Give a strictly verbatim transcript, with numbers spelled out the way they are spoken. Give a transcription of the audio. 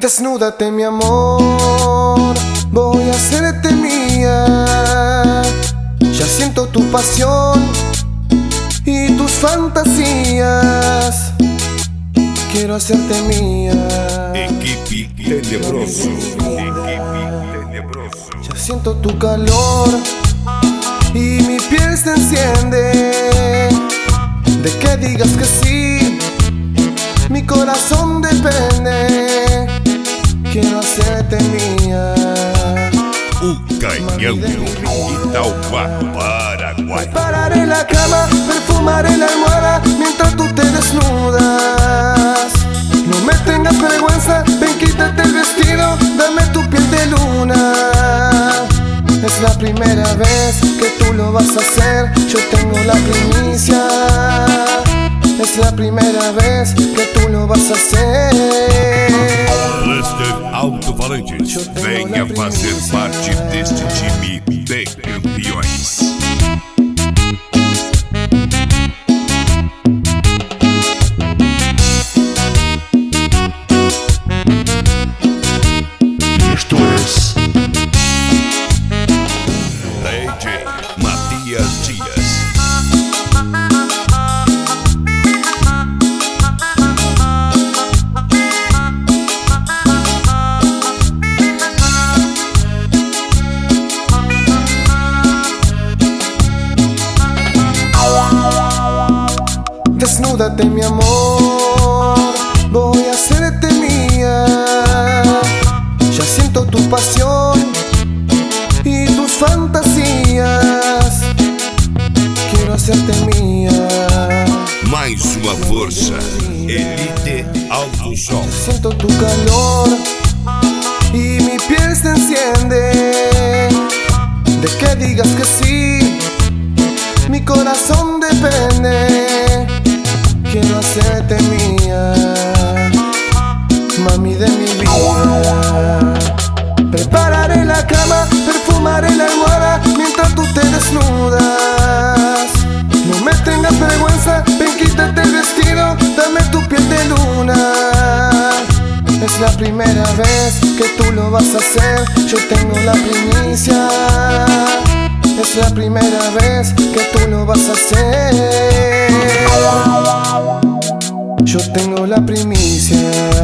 Desnúdate, mi amor, voy a hacerte mía. Ya siento tu pasión y tus fantasías. Quiero hacerte mía. Equipe Tenebroso. Equipe Tenebroso. Ya siento tu calor y mi piel se enciende. De que digas que sí, mi corazón depende. Quiero hacerte mía. O Canhão, Itauá, Paraguay. Prepararé la cama, perfumaré la almohada mientras tú te desnudas. No me tengas vergüenza, ven, quítate el vestido, dame tu piel de luna. Es la primera vez que tú lo vas a hacer, yo tengo la primicia. Es la primera vez que tú lo vas a hacer. Lester Alto-Falantes, venha fazer parte deste time de campeões. Esto es D J Matias Dias. Desnúdate, mi amor, voy a hacerte mía. Ya siento tu pasión y tus fantasías. Quiero hacerte mía. Mais uma força, Elite Alto Som. Siento tu calor y mi piel se enciende. De que digas que sí, mi corazón depende. Quiero hacerte mía, mami de mi vida. Prepararé la cama, perfumaré la almohada mientras tú te desnudas. No me tengas vergüenza, ven, quítate el vestido, dame tu piel de luna. Es la primera vez que tú lo vas a hacer, yo tengo la primicia. Es la primera vez que tú lo vas a hacer. Yo tengo la primicia.